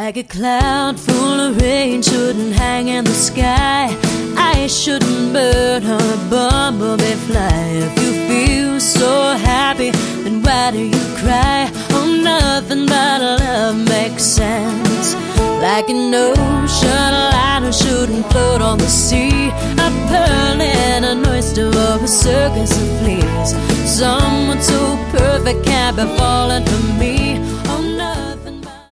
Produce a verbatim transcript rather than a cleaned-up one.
Like a cloud full of rain shouldn't hang in the sky, I shouldn't burn or a bumblebee fly. If you feel so happy, then why do you cry? Oh, nothing but love makes sense. Like an ocean liner shouldn't float on the sea, a pearl in an oyster or a circus of fleas. Someone so perfect can't be falling for me. Oh,